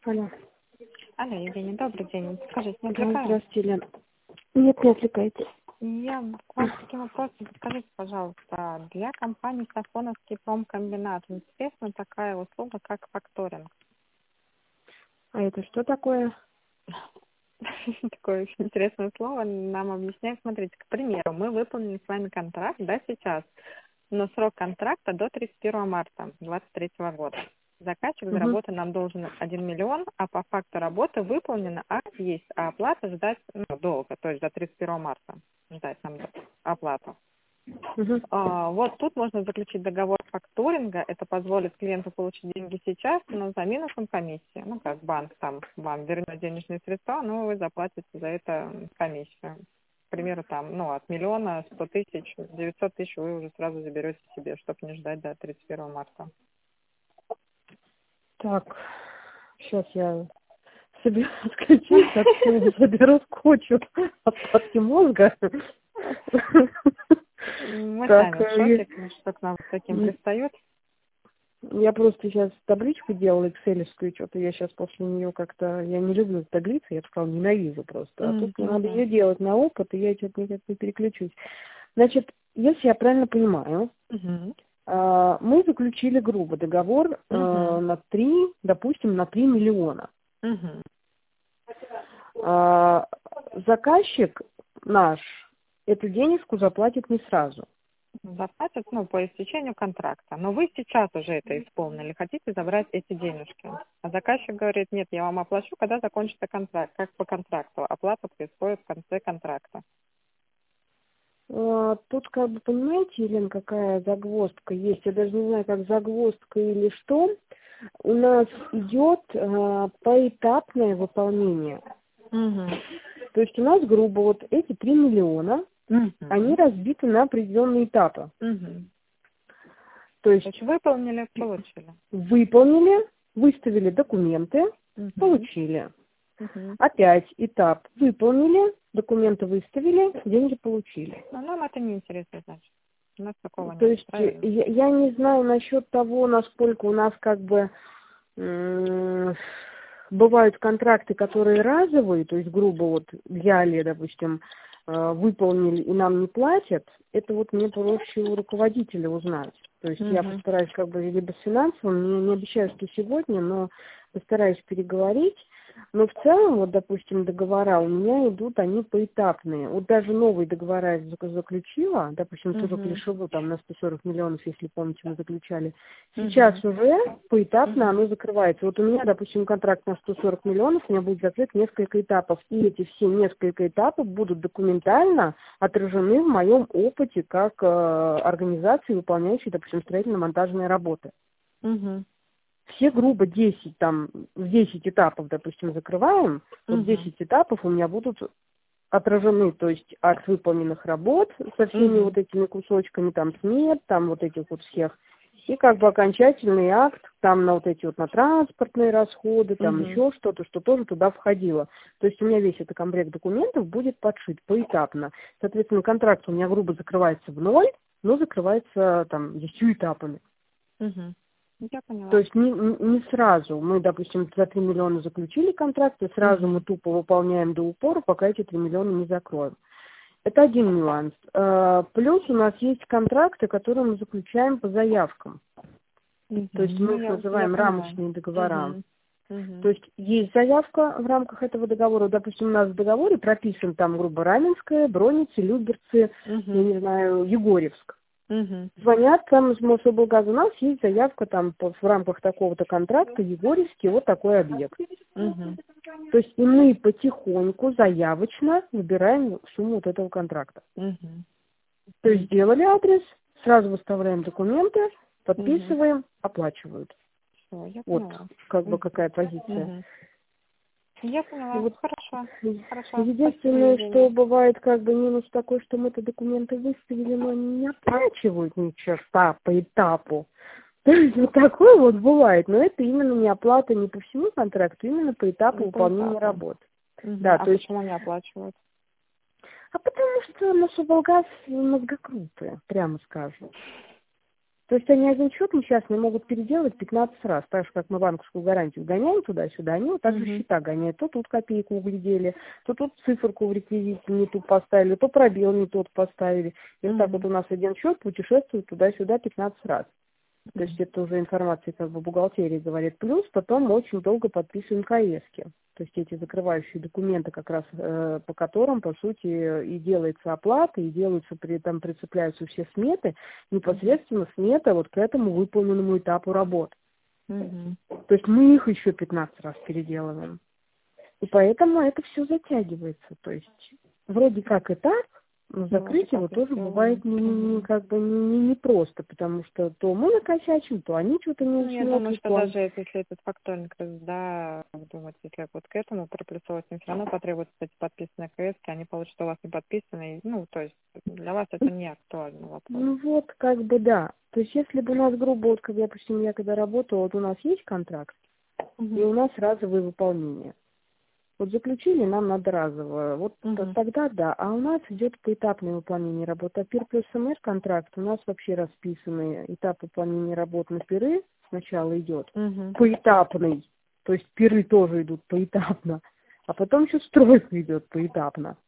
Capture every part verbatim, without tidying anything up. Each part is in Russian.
Алло. Алло, Евгения, добрый день. Скажите, не Да, отвлекаю? здравствуйте, Лен. Нет, не отвлекайте. Я к вам с таким вопросом. Подскажите, пожалуйста, для компании Сафоновский промкомбинат известна такая услуга, как факторинг? А это что такое? Такое очень интересное слово. Нам объясняют. Смотрите, к примеру, мы выполнили с вами контракт, да, сейчас, но срок контракта до тридцать первого марта двадцать третьего года. Заказчик за Угу. работу нам должен один миллион, а по факту работы выполнена, акт есть, а оплата ждать ну, долго, то есть до тридцать первого марта ждать нам оплату. Угу. А, вот тут можно заключить договор факторинга, это позволит клиенту получить деньги сейчас, но за минусом комиссии. Ну, как банк там вам вернет денежные средства, но вы заплатите за это комиссию. К примеру, там, ну, от миллиона сто тысяч, девятьсот тысяч вы уже сразу заберете себе, чтобы не ждать до тридцать первого марта. Так, сейчас я себе отключусь от всего, заберу скотчу остатки мозга. Мы Так, сами в шоке, конечно, что к нам с таким пристают. я просто сейчас табличку делала экселевскую, что-то я сейчас после нее как-то, я не люблю таблицы, я бы сказала, ненавижу просто. А тут мне надо ее делать на опыт, и я что-то никак не переключусь. Значит, если я правильно понимаю, Угу. а, мы заключили грубо договор а, Угу. на три, допустим, на три миллиона. Угу. А, заказчик наш эту денежку заплатит не сразу. Заплатят, ну, по истечению контракта. Но вы сейчас уже это исполнили, хотите забрать эти денежки. А заказчик говорит, нет, я вам оплачу, когда закончится контракт. Как по контракту. Оплата происходит в конце контракта. А, тут, как бы, понимаете, Елена, какая загвоздка есть? Я даже не знаю, как загвоздка или что. У нас идет а, поэтапное выполнение. Угу. То есть у нас, грубо, вот эти три миллиона, Угу. они разбиты на определенные этапы. Угу. То есть То есть выполнили, получили. выполнили, выставили документы, Угу. получили. Угу. Опять этап выполнили, документы выставили, деньги получили. Но нам это не интересно, значит. У нас такого То нет, есть правильно? я, я не знаю насчет того, насколько у нас как бы м- бывают контракты, которые разовые, то есть грубо вот взяли, допустим, э, выполнили и нам не платят, это вот мне проще у руководителя узнать. То есть я Угу. постараюсь как бы либо с финансовым, не, не обещаю, что сегодня, но постараюсь переговорить. Но в целом, вот, допустим, договора у меня идут, они поэтапные. Вот даже новые договора я зак- заключила, допустим, тоже Угу. клишевую, там на сто сорок миллионов, если помните, мы заключали. Сейчас Угу. уже поэтапно Угу. оно закрывается. Вот у меня, допустим, контракт на сто сорок миллионов, у меня будет закрыт несколько этапов. И эти все несколько этапов будут документально отражены в моем опыте как э, организации, выполняющей, допустим, строительно-монтажные работы. Угу. Все грубо десять, там, в десять этапов, допустим, закрываем, вот Угу. десять этапов у меня будут отражены, то есть акт выполненных работ со всеми Угу. вот этими кусочками, там, смет, там, вот этих вот всех, и как бы окончательный акт, там, на вот эти вот, на транспортные расходы, там, Угу. еще что-то, что тоже туда входило. То есть у меня весь этот комплект документов будет подшит поэтапно. Соответственно, контракт у меня грубо закрывается в ноль, но закрывается, там, десятью этапами. Угу. Я поняла. То есть не, не не сразу. Мы, допустим, за три миллиона заключили контракт, и сразу Угу. мы тупо выполняем до упора, пока эти три миллиона не закроем. Это один нюанс. Э, Плюс у нас есть контракты, которые мы заключаем по заявкам. Угу. То есть мы Ну, их я, я называем понимаю. рамочные договора. Угу. Угу. То есть есть заявка в рамках этого договора. Допустим, у нас в договоре прописан там, грубо, Раменская, Броницы, Люберцы, Угу. я не знаю, Егорьевск. Угу. Звонят там из Мособлгаза, у нас есть заявка там по- в рамках такого-то контракта, Егорьевский, вот такой объект. Угу. То есть и мы потихоньку, заявочно выбираем сумму вот этого контракта. Угу. То есть сделали адрес, сразу выставляем документы, Угу. подписываем, оплачивают. Все, я Вот поняла. как бы Угу. какая позиция. Угу. Я поняла. Вот Хорошо. Хорошо. Спасибо, единственное, что Евгения. бывает как бы минус такой, что мы-то документы выставили, но они не оплачивают ни черта по этапу. То есть вот такое вот бывает, но это именно не оплата не по всему контракту, именно по этапу Ну, по выполнения этапам. работ. Угу. Да, А то есть, почему не оплачивают? а потому что Мособлгаз мозгокрутые, прямо скажем. То есть они один счет несчастный могут переделать пятнадцать раз. Так же, как мы банковскую гарантию гоняем туда-сюда, они вот так же Мгм. счета гоняют. То тут копейку углядели, то тут циферку в реквизите не ту поставили, то пробел не тот поставили. И вот так вот Мгм. у нас один счет путешествует туда-сюда пятнадцать раз. То есть это уже информация как бы бухгалтерии говорит. Плюс потом мы очень долго подписываем КСки. То есть эти закрывающие документы, как раз э, по которым, по сути, и делается оплата, и делаются, при, там прицепляются все сметы, непосредственно смета вот к этому выполненному этапу работ. Мгм. То есть мы их еще пятнадцать раз переделываем. И поэтому это все затягивается. То есть вроде как и так, но Ну, вроде закрыть его как и тоже сделано. бывает не, не- не- Мгм. как бы не, не, не просто, потому что то мы накосячим, то они что-то не Ну, я думаю, усмотрят, что то они- даже если этот факторинг, да, думать, если вот к этому приплюсовать, им все равно потребуются эти подписанные КСки, они получат у вас не подписанные, ну, то есть для вас это не актуальный вопрос. Ну вот, как бы да. То есть если бы у нас, грубо, вот, как, допустим, я когда работала, вот у нас есть контракт, и Мгм. у нас разовые выполнения. Вот заключили, нам надо разово. Вот т- Мгм. тогда да. А у нас идет поэтапное выполнение работы. А пир плюс СМС контракт у нас вообще расписаны этап выполнения работ на пиры. Сначала идет Мгм. поэтапный. То есть пиры тоже идут поэтапно. А потом еще стройка идет поэтапно.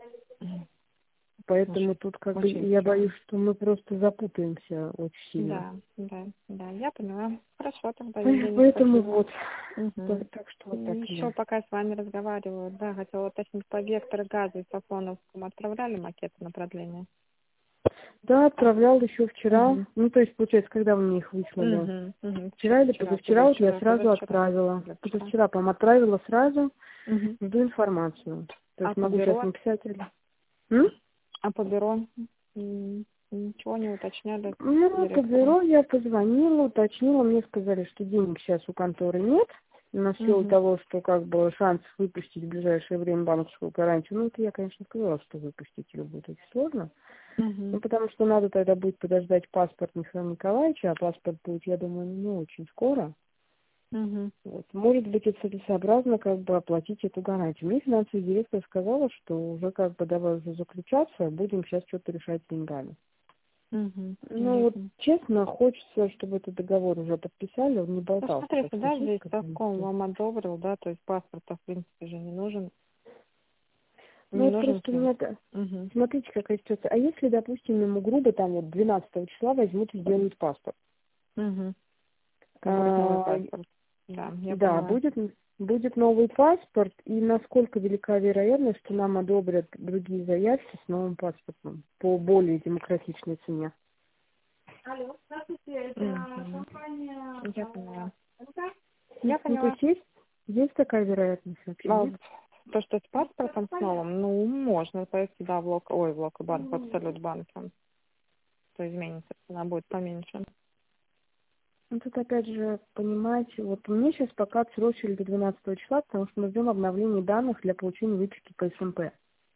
Поэтому Очень, тут как бы очень я боюсь, странно. что мы просто запутаемся очень сильно. Да, да, да, я поняла. Хорошо, тогда, Ой, Евгения, поэтому спасибо. вот. Мгм. Так так что вот так, Еще да. пока с вами разговариваю, да, хотела уточнить по вектору газа и Сафоновскому отправляли макеты на продление? Да, отправлял еще вчера. Угу. Ну, то есть, получается, когда вы мне их выслали? Угу. Угу. Вчера или Вчера, позавчера, вот я позавчера, сразу позавчера. отправила. Позавчера. Позавчера, по-моему, отправила сразу, Угу. жду информацию. То А есть по могу сейчас бюро? написать или... М? А по бюро? М, Ничего не уточняли с Ну, по директором? бюро я позвонила, уточнила, мне сказали, что денег сейчас у конторы нет, но в силу Угу. того, что как бы шанс выпустить в ближайшее время банковскую гарантию, ну, это я, конечно, сказала, что выпустить ее будет очень сложно. Ну, Угу. потому что надо тогда будет подождать паспорт Михаила Николаевича, а паспорт будет, я думаю, не очень скоро. Угу. Вот. Может быть, это целесообразно как бы оплатить эту гарантию. Мне финансовый директор сказала, что уже как бы давай уже заключаться, будем сейчас что-то решать с деньгами. Угу. Ну вот, Ясно. честно, хочется, чтобы этот договор уже подписали, он не Ну, болтался смотрите, просто да, здесь жутко, потому совком что... вам одобрил, да, то есть паспорт, в принципе, же не нужен. Ну Не вот нужен просто у всем. меня... то- Угу. Смотрите, какая ситуация. А если, допустим, ему грубо там вот двенадцатого числа возьмут и сделают паспорт? Угу. Будет новый А, паспорт. Да, я Да, поняла. будет, будет новый паспорт, и насколько велика вероятность, что нам одобрят другие заявки с новым паспортом по более демократичной цене. Алло, здравствуйте, это Мгм. компания... Я поняла. Я Ну, то поняла. есть есть, есть такая вероятность вообще, А, нет? то, что с паспортом с новым, ну, можно пойти, да, в лок, ой, в Локобанк, в Абсолют банке, то изменится, цена будет поменьше. Ну, тут опять же, понимаете, вот мне сейчас пока отсрочили до двенадцатого числа, потому что мы ждем обновления данных для получения выписки по СМП.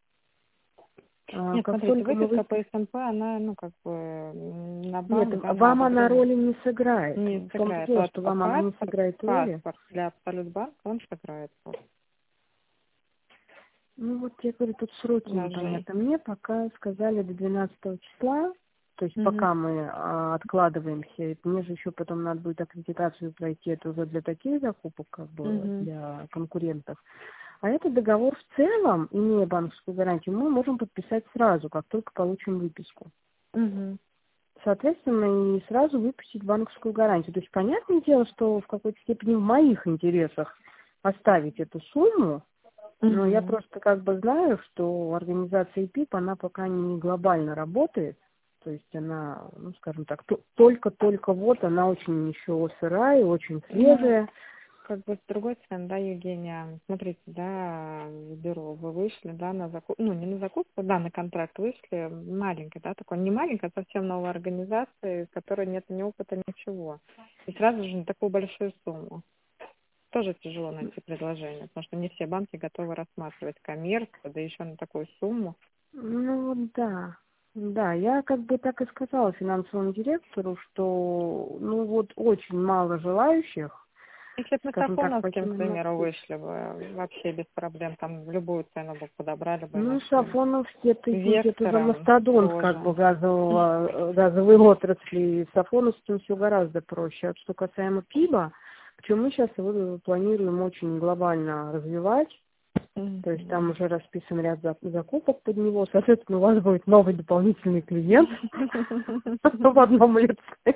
А, Нет, как смотрите, только мы выписка вы... по СМП, она, ну, как бы, м, на Нет, банк, да, на вам она одобрение роли не сыграет. не В том-то сыграет. дело, Вот, что а вам она не паспорт, сыграет роли. паспорт для Абсолют банка, он сыграет. Вот. Ну вот я говорю, тут сроки Даже. непонятно. Мне пока сказали до двенадцатого числа, то есть Угу. пока мы а, откладываемся, и мне же еще потом надо будет аккредитацию пройти, это уже для таких закупок, как бы Угу. для конкурентов. А этот договор в целом, имея банковскую гарантию, мы можем подписать сразу, как только получим выписку. Угу. Соответственно, и сразу выпустить банковскую гарантию. То есть понятное дело, что в какой-то степени в моих интересах оставить эту сумму. Но я Угу. просто как бы знаю, что организация ИПИП, она пока не глобально работает. То есть она, ну, скажем так, то- только-только вот она очень еще сырая, очень Ну, свежая. как бы с другой стороны, да, Евгения, смотрите, да, в бюро вы вышли, да, на закупку, ну, не на закупку, да, на контракт вышли, маленький, да, такой, не маленькая, а совсем новая организация, в которой нет ни опыта, ничего. И сразу же на такую большую сумму. Тоже тяжело найти предложение, потому что не все банки готовы рассматривать коммерцию, да еще на такую сумму. Ну вот да. Да, я как бы так и сказала финансовому директору, что ну вот очень мало желающих. Если бы мы скажем так, Сафоновским, к пойти на примеру, навстречу. вышли бы, вообще без проблем, там в любую цену бы подобрали бы Ну, машину. Сафоновский, это, извините, это уже Вектором мастодонт как бы тоже. газового, газовой отрасли. С Сафоновским все гораздо проще. А что касаемо ПИБа, почему мы сейчас его планируем очень глобально развивать, то есть там уже расписан ряд зак- закупок под него, соответственно, у вас будет новый дополнительный клиент в одном лице.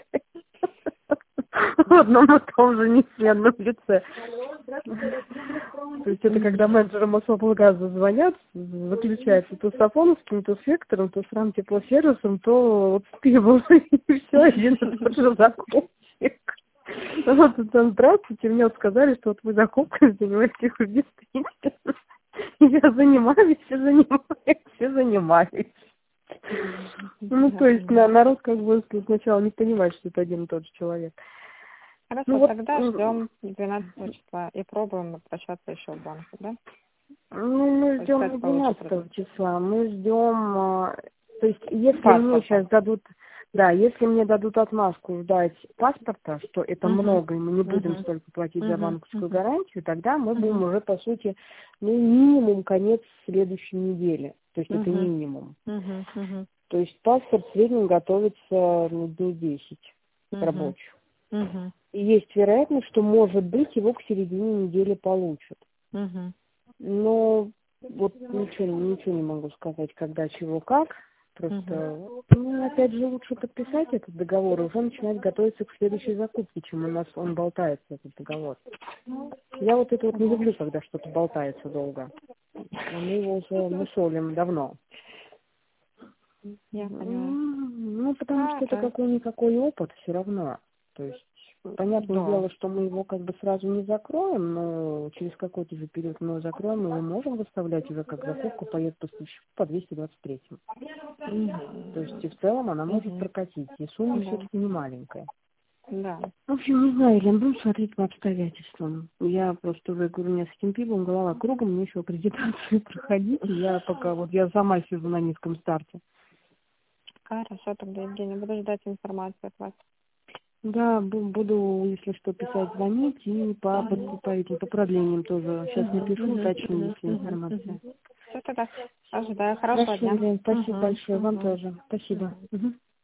В одном и том же несменном лице. То есть это когда менеджерам особо-газа звонят, заключается то с Сафоновским, то с Вектором, то с Рамтеплосервисом, то вот с Пивом. И все, один и тот же закупщик. Вот и там, здравствуйте, мне вот сказали, что вот вы закупками занимаетесь уже действительно. Я занимаюсь, и занимаюсь, и занимаюсь. Ну, то есть на- народ как бы сначала не понимает, что это один и тот же человек. Хорошо, Ну вот, тогда м, ждем двенадцатого числа и пробуем обращаться еще в банк, да? ну, мы ждем Поискать не получше двенадцатого продукт. числа, мы ждем, а, то есть если мне сейчас Паспорта. дадут, да, если мне дадут отмазку ждать паспорта, что это Угу. много, и мы не будем Угу. столько платить за Угу. банковскую Угу. гарантию, тогда мы будем Угу. уже, по сути, ну, минимум конец следующей недели. То есть это Угу. минимум. Угу. Угу. То есть паспорт в среднем готовится ну, дней десять Угу. рабочих. Угу. И есть вероятность, что, может быть, его к середине недели получат. Угу. Но вот ничего, ничего не могу сказать, когда, чего, как. Угу. Просто, ну, опять же, лучше подписать этот договор и уже начинать готовиться к следующей закупке, чем у нас он болтается, этот договор. Я вот это вот не люблю, когда что-то болтается долго. А мы его уже мусолим давно. Я поняла. М, Ну, потому что это Хорошо. какой-никакой опыт все равно. То есть, понятное Да. дело, что мы его как бы сразу не закроем, но через какой-то же период мы его закроем, и мы можем выставлять уже как закупку поезд поставщику по двести двадцать три. То есть, и в целом она может Угу. прокатить. И сумма Да. все-таки не маленькая. Да. В общем, не знаю, Елена, будем смотреть по обстоятельствам. Я просто уже говорю, у меня с этим пивом голова кругом, мне еще аккредитацию проходить, и я пока вот я сама сижу на низком старте. Хорошо, тогда, Евгения, буду ждать информацию от вас. Да, бу- буду, если что, писать, звонить и по поступательным, по продлениям тоже. Сейчас напишу, уточню, если информация. Все тогда. Ожидаю. Хорошего Хорошо, дня. Елена, спасибо Угу. большое. Вам Угу. тоже. Спасибо. Мгм.